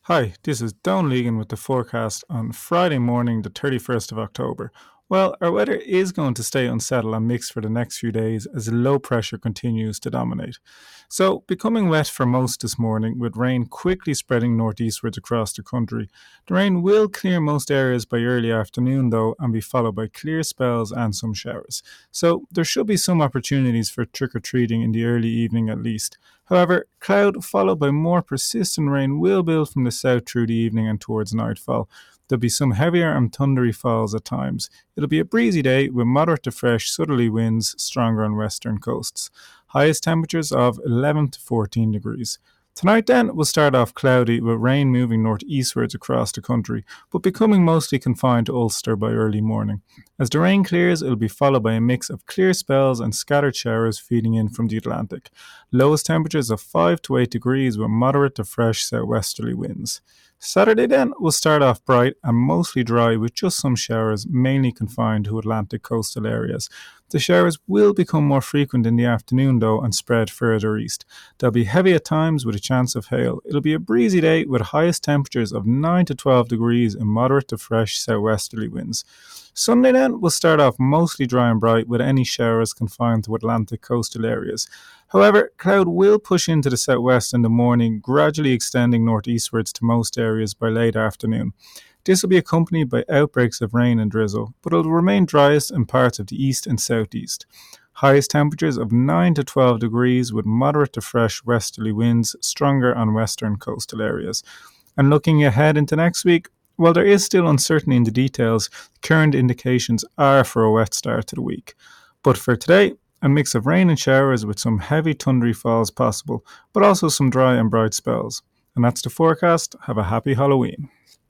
Hi, this is Don Legan with the forecast on Friday morning, the 31st of October. Well, our weather is going to stay unsettled and mixed for the next few days as low pressure continues to dominate. So, becoming wet for most this morning, with rain quickly spreading northeastwards across the country. The rain will clear most areas by early afternoon, though, and be followed by clear spells and some showers. So, there should be some opportunities for trick or treating in the early evening at least. However, cloud followed by more persistent rain will build from the south through the evening and towards nightfall. There'll be some heavier and thundery falls at times. It'll be a breezy day with moderate to fresh southerly winds stronger on western coasts. Highest temperatures of 11 to 14 degrees. Tonight then will start off cloudy with rain moving northeastwards across the country, but becoming mostly confined to Ulster by early morning. As the rain clears, it'll be followed by a mix of clear spells and scattered showers feeding in from the Atlantic. Lowest temperatures of 5 to 8 degrees with moderate to fresh southwesterly winds. Saturday then will start off bright and mostly dry with just some showers, mainly confined to Atlantic coastal areas. The showers will become more frequent in the afternoon though and spread further east. They'll be heavy at times with a chance of hail. It'll be a breezy day with highest temperatures of 9 to 12 degrees and moderate to fresh southwesterly winds. Sunday then will start off mostly dry and bright with any showers confined to Atlantic coastal areas. However, cloud will push into the southwest in the morning, gradually extending northeastwards to most areas by late afternoon. This will be accompanied by outbreaks of rain and drizzle, but it will remain driest in parts of the east and southeast. Highest temperatures of 9 to 12 degrees with moderate to fresh westerly winds, stronger on western coastal areas. And looking ahead into next week, while there is still uncertainty in the details, current indications are for a wet start to the week. But for today, a mix of rain and showers with some heavy thundery falls possible, but also some dry and bright spells. And that's the forecast. Have a happy Halloween.